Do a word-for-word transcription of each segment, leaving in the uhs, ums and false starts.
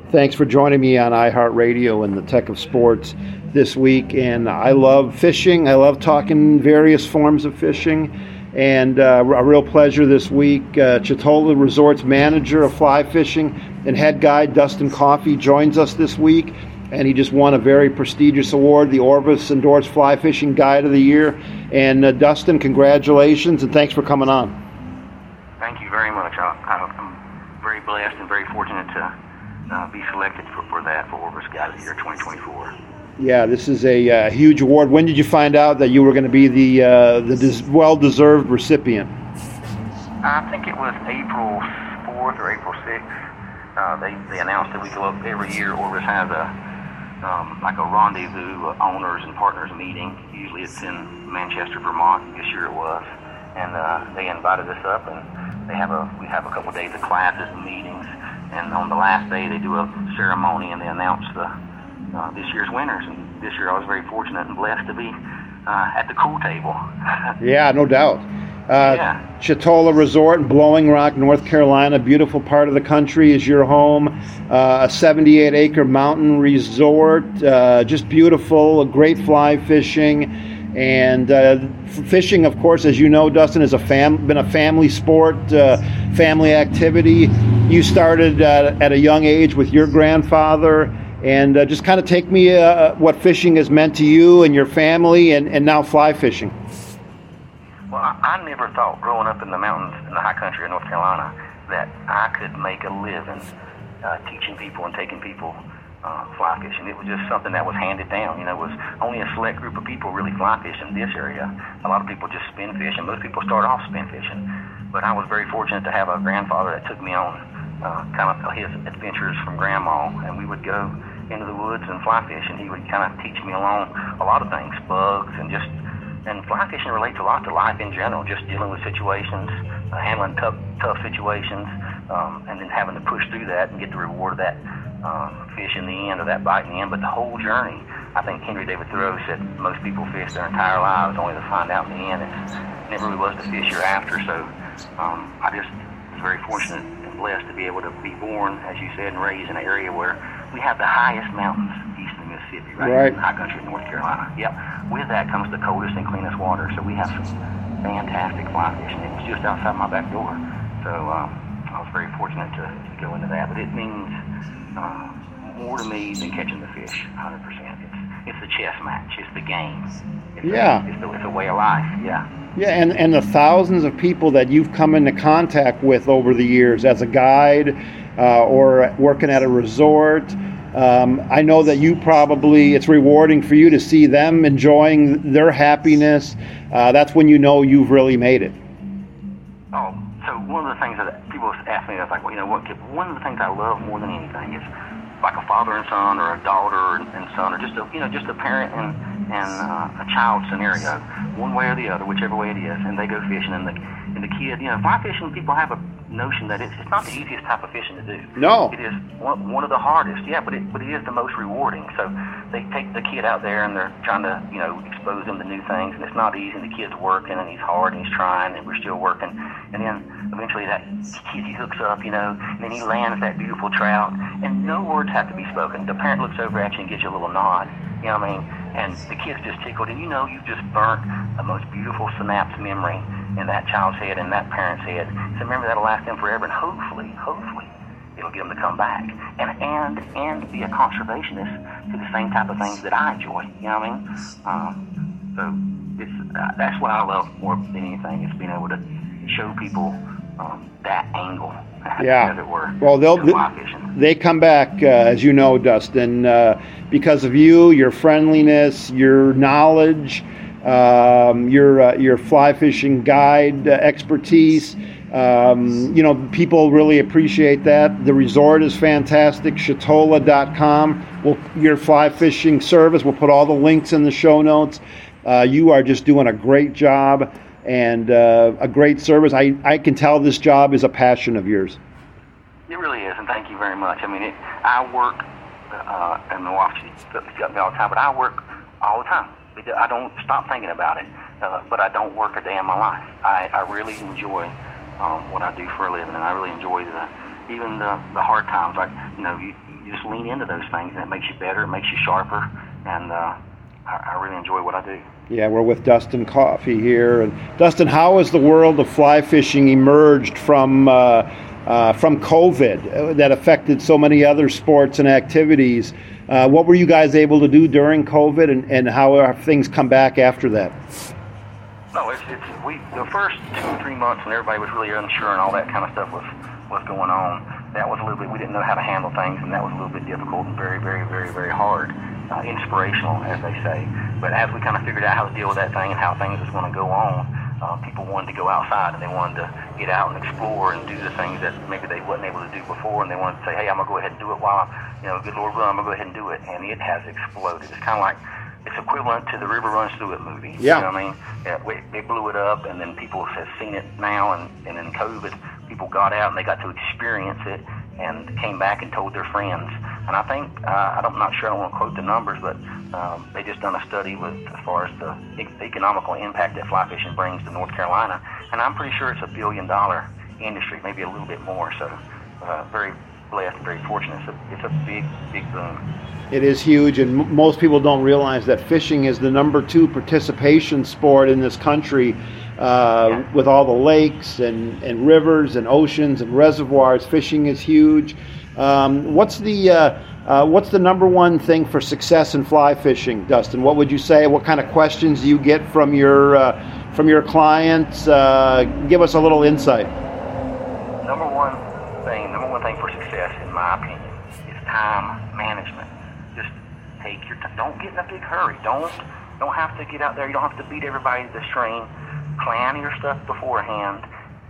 Thanks for joining me on iHeartRadio and the Tech of Sports this week. And I love fishing. I love talking various forms of fishing. And uh, a real pleasure this week. Uh, Chitola Resorts manager of fly fishing and head guide Dustin Coffey joins us this week. And he just won a very prestigious award, the Orvis Endorsed Fly Fishing Guide of the Year. And uh, Dustin, congratulations and thanks for coming on. Thank you very much. I, I'm very blessed and very fortunate to uh, be selected for, for that, for Orvis Guide of the Year twenty twenty-four. Yeah, this is a uh, huge award. When did you find out that you were going to be the uh, the des- well-deserved recipient? I think it was April fourth or April sixth. Uh, they, they announced that we go up every year. Orvis has a um, like a rendezvous, uh, owners and partners meeting. Usually it's in Manchester, Vermont. This year it was, and uh, they invited us up, and they have a we have a couple of days of classes and meetings. And on the last day, they do a ceremony and they announce the uh, this year's winners. And this year, I was very fortunate and blessed to be uh, at the cool table. Yeah, no doubt. Uh, yeah. Chitola Resort in Blowing Rock, North Carolina, beautiful part of the country, is your home. Uh, a seventy-eight acre mountain resort, uh, just beautiful, great fly fishing. And uh, fishing, of course, as you know, Dustin, has a fam- been a family sport, uh, family activity. You started uh, at a young age with your grandfather, and uh, just kind of take me uh, what fishing has meant to you and your family, and, and now fly fishing. Well, I, I never thought growing up in the mountains in the high country of North Carolina that I could make a living uh, teaching people and taking people Uh, fly fishing. It was just something that was handed down. You know, it was only a select group of people really fly fishing in this area. A lot of people just spin fishing. Most people start off spin fishing. But I was very fortunate to have a grandfather that took me on uh, kind of his adventures from grandma, and we would go into the woods and fly fish, and he would kind of teach me along a lot of things, bugs, and just, and fly fishing relates a lot to life in general, just dealing with situations, uh, handling tough, tough situations, um, and then having to push through that and get the reward of that Um, fish in the end or that bite in the end. But the whole journey, I think Henry David Thoreau said most people fish their entire lives only to find out in the end it's never really was the fish you're after. So um, I just was very fortunate and blessed to be able to be born, as you said, and raised in an area where we have the highest mountains east of the Mississippi, right, right. in the high country of North Carolina. Yep. With that comes the coldest and cleanest water. So we have some fantastic fly fishing. It was just outside my back door. So um, I was very fortunate to, to go into that. But it means Uh, more to me than catching the fish, one hundred percent. It's, it's the chess match. It's the game. It's yeah. A, it's, the, it's a way of life, yeah. Yeah, and, and the thousands of people that you've come into contact with over the years as a guide uh, or working at a resort. Um, I know that you probably, it's rewarding for you to see them enjoying their happiness. Uh, that's when you know you've really made it. Oh, so one of the things that people ask me, I was like, well, you know what, one of the things I love more than anything is like a father and son, or a daughter and, and son, or just a, you know, just a parent and, and uh, a child scenario, one way or the other, whichever way it is, and they go fishing, and the, and the kid, you know, fly fishing, people have a notion that it's, it's not the easiest type of fishing to do. No. It is one, one of the hardest, yeah, but it, but it is the most rewarding. So they take the kid out there and they're trying to, you know, expose them to new things, and it's not easy, and the kid's working, and he's hard, and he's trying, and we're still working, and then eventually that kid, he hooks up, you know, and then he lands that beautiful trout, and no words have to be spoken. The parent looks over at you and gives you a little nod, you know what I mean? And the kid's just tickled, and you know you've just burnt the most beautiful synapse memory in that child's head and that parent's head. So remember, that'll last them forever, and hopefully, hopefully, it'll get them to come back and and and be a conservationist to the same type of things that I enjoy. You know what I mean? Um, so it's uh, that's what I love more than anything. It's being able to show people um, that angle, yeah. as it were. Well, they'll to fly fishing. They come back, uh, as you know, Dustin, uh, because of you, your friendliness, your knowledge. Um, your uh, your fly fishing guide uh, expertise. Um, you know, people really appreciate that. The resort is fantastic. Chitola dot com. We'll, your fly fishing service. We'll put all the links in the show notes. Uh, you are just doing a great job and uh, a great service. I, I can tell this job is a passion of yours. It really is, and thank you very much. I mean, it, I work uh, in Milwaukee. It's got me all the time, but I work all the time. I don't stop thinking about it, uh, but I don't work a day in my life. I, I really enjoy um, what I do for a living, and I really enjoy the, even the, the hard times. Like, you know, you, you just lean into those things, and it makes you better, it makes you sharper, and uh, I, I really enjoy what I do. Yeah, we're with Dustin Coffey here. And Dustin, how has the world of fly fishing emerged from uh, uh, from COVID that affected so many other sports and activities? Uh, what were you guys able to do during COVID, and, and how have things come back after that? No, it's, it's we the first two or three months when everybody was really unsure and all that kind of stuff was was going on. That was a little bit, we didn't know how to handle things, and that was a little bit difficult and very, very, very, very hard. Uh, inspirational, as they say. But as we kind of figured out how to deal with that thing and how things was going to go on, uh, people wanted to go outside, and they wanted to get out and explore and do the things that maybe they wasn't able to do before, and they wanted to say, hey, I'm going to go ahead and do it while, you know, good Lord willing, I'm going to go ahead and do it. And it has exploded. It's kind of like, it's equivalent to the River Runs Through It movie. Yeah. You know what I mean? Yeah, we, they blew it up, and then people have seen it now, and, and in COVID, people got out and they got to experience it and came back and told their friends. And I think, uh, I'm not sure, I don't want to quote the numbers, but um, they just done a study with as far as the e- economical impact that fly fishing brings to North Carolina, and I'm pretty sure it's a billion dollar industry, maybe a little bit more. So uh, very blessed, very fortunate. It's a, it's a big, big boom. It is huge, and m- most people don't realize that fishing is the number two participation sport in this country. Uh, Yeah. With all the lakes and, and rivers and oceans and reservoirs, fishing is huge. Um, what's the uh, uh, what's the number one thing for success in fly fishing, Dustin? What would you say? What kind of questions do you get from your uh, from your clients? Uh, give us a little insight. Number one thing, number one thing for success, in my opinion, is time management. Just take your time. Don't get in a big hurry. Don't don't have to get out there. You don't have to beat everybody to the string. Plan your stuff beforehand.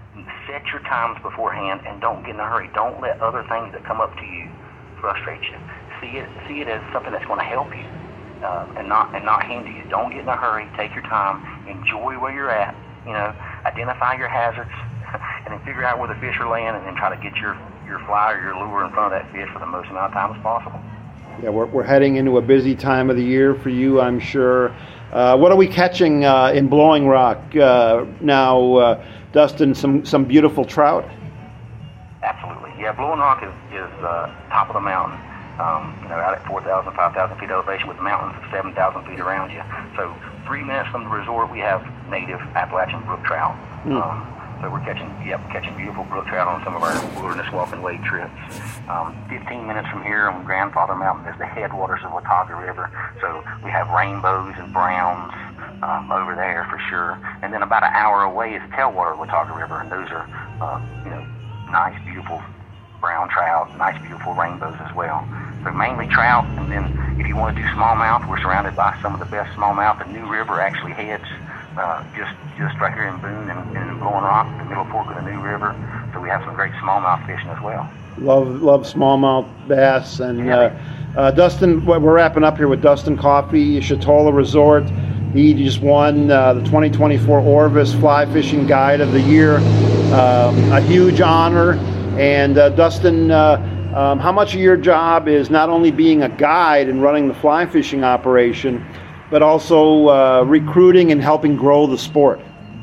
Set your times beforehand, and don't get in a hurry. Don't let other things that come up to you frustrate you. See it see it as something that's going to help you, uh, and not and not hinder you. Don't get in a hurry. Take your time. Enjoy where you're at. You know, identify your hazards, and then figure out where the fish are laying, and then try to get your your fly or your lure in front of that fish for the most amount of time as possible. Yeah, we're we're heading into a busy time of the year for you, I'm sure. Uh, what are we catching uh, in Blowing Rock uh, now, uh, Dustin? Some some beautiful trout. Absolutely, yeah. Blowing Rock is is uh, top of the mountain. Um, you know, out at four thousand, five thousand feet elevation with mountains of seven thousand feet around you. So three minutes from the resort, we have native Appalachian brook trout. Mm. Um, so we're catching, yep, catching beautiful brook trout on some of our wilderness walk and wade trips. Um, fifteen minutes from here on Grandfather Mountain is the headwaters of Watauga River. So we have rainbows and browns um, over there for sure. And then about an hour away is the tailwater of Watauga River, and those are, uh, you know, nice, beautiful brown trout, nice, beautiful rainbows as well. So mainly trout, and then if you want to do smallmouth, we're surrounded by some of the best smallmouth. The New River actually heads uh, just just right here in Boone and, and Blowing Rock, the middle fork of the New River. So we have some great smallmouth fishing as well. Love love smallmouth bass. And Yeah. uh, uh, Dustin, we're wrapping up here with Dustin Coffey, Chatola Resort. He just won uh, the twenty twenty-four Orvis Fly Fishing Guide of the Year. Um, a huge honor. And uh, Dustin, uh, um, how much of your job is not only being a guide and running the fly fishing operation, but also uh, recruiting and helping grow the sport?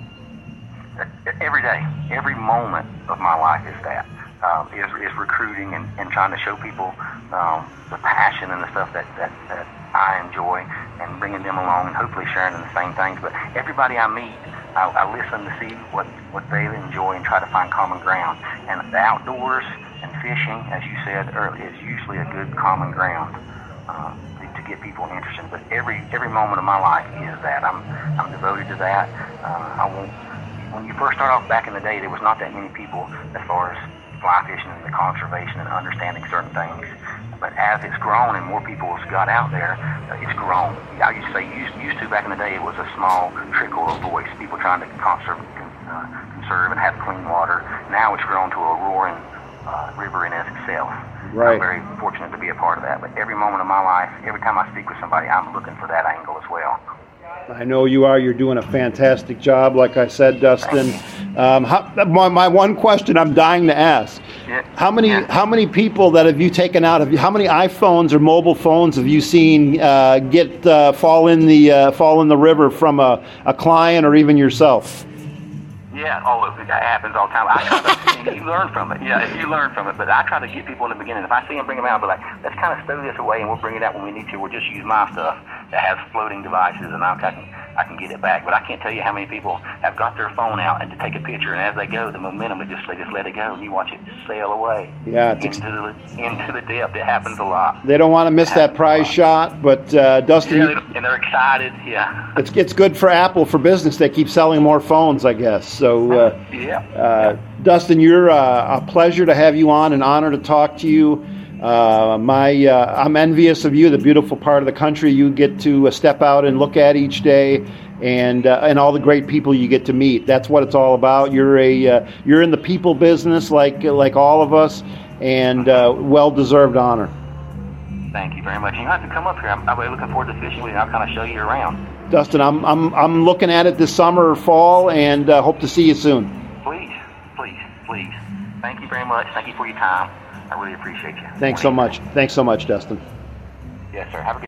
Every day, every moment of my life is that. Um, is, is recruiting and, and trying to show people um, the passion and the stuff that, that, that I enjoy, and bringing them along and hopefully sharing in the same things. But everybody I meet, I, I listen to see what, what they enjoy and try to find common ground. And the outdoors and fishing, as you said earlier, is usually a good common ground uh, to, to get people interested. But every every moment of my life is that. I'm I'm devoted to that. Uh, I won't. When you first start off back in the day, there was not that many people as far as fly fishing and the conservation and understanding certain things. But as it's grown and more people have got out there, uh, it's grown. I used to say, used, used to back in the day, it was a small trickle of voice, people trying to conserve, uh, conserve and have clean water. Now it's grown to a roaring uh, river in itself. Right. I'm very fortunate to be a part of that. But every moment of my life, every time I speak with somebody, I'm looking for that angle as well. I know you are. You're doing a fantastic job, like I said, Dustin. Um, how, my, my one question I'm dying to ask: Yeah. How many Yeah. how many people that have you taken out? Have you, how many iPhones or mobile phones have you seen uh, get uh, fall in the uh, fall in the river from a, a client or even yourself? Yeah, oh, it happens all the time. I try to, you learn from it. Yeah, you learn from it. But I try to get people in the beginning. If I see them bring them out, I'll be like, let's kind of stow this away, and we'll bring it out when we need to. We'll just use my stuff that has floating devices, and I'll, I can I can get it back. But I can't tell you how many people have got their phone out and to take a picture, and as they go, the momentum, it just they just let it go, and you watch it sail away. Yeah, it's into the into the depth. It happens a lot. They don't want to miss that prize shot, but uh, Dustin, yeah, and they're excited. Yeah, it's it's good for Apple for business. They keep selling more phones, I guess. So, uh, yeah. Uh, Dustin, you're uh, a pleasure to have you on, an honor to talk to you. Uh, my, uh, I'm envious of you, the beautiful part of the country you get to uh, step out and look at each day, and uh, and all the great people you get to meet. That's what it's all about. You're a uh, you're in the people business, like like all of us, and uh, well-deserved honor. Thank you very much. You have to come up here. I'm, I'm really looking forward to fishing with you. I'll kind of show you around. Dustin, I'm I'm I'm looking at it this summer or fall, and uh, hope to see you soon. Please, please, please. Thank you very much. Thank you for your time. I really appreciate you. Thanks so much. Thanks so much, Dustin. Yes, sir. Have a good